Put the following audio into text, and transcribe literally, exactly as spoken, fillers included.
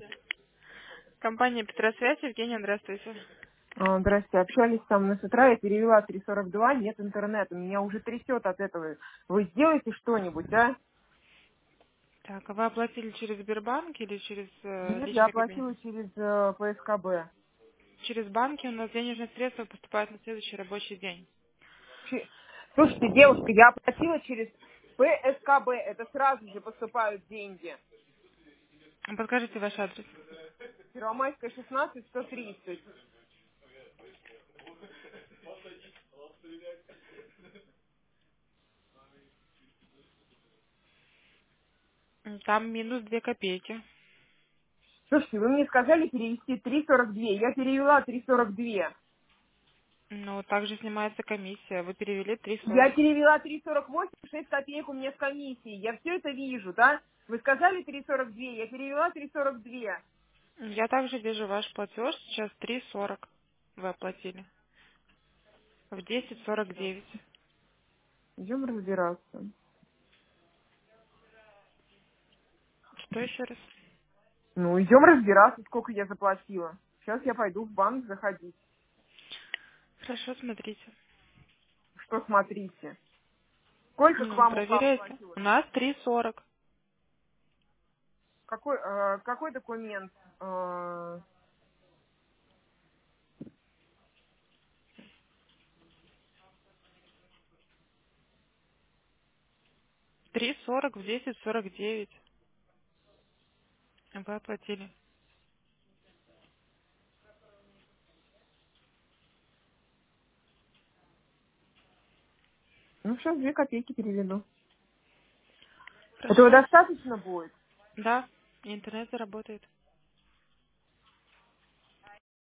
Компания Петросвязь, Евгения, здравствуйте. А, Здрасте, общались со мной с утра, я перевела три сорок два, нет интернета, меня уже трясет от этого. Вы сделаете что-нибудь, а? Так, а вы оплатили через Сбербанк или через э, Нет, я личный кабинет? оплатила через э, П С К Б. Через банки у нас денежные средства поступают на следующий рабочий день. Че- Слушайте, девушка, я оплатила через П С К Б, это сразу же поступают деньги. А подскажите ваш адрес. Первомайская, шестнадцать, сто тридцать. М, Там минус две копейки. Слушайте, вы мне сказали перевести три сорок два, я перевела три сорок два. Ну, также снимается комиссия. Вы перевели три Я сорок. перевела три сорок восемь, шесть копеек у меня с комиссией. Я все это вижу, да? Вы сказали три сорок два, я перевела три сорок два. Я также вижу ваш платеж. Сейчас три сорок вы оплатили. В десять сорок девять. Идем разбираться. Что еще раз? Ну, идем разбираться, сколько я заплатила. Сейчас я пойду в банк заходить. Хорошо, смотрите. Что смотрите? Сколько к Ну, вам упало проверяйте. платила? У нас три сорок. Какой, э, какой документ? Э, Три сорок в десять сорок девять. Вы оплатили. ну, сейчас две копейки переведу. Этого Хорошо. достаточно будет? Да, интернет заработает.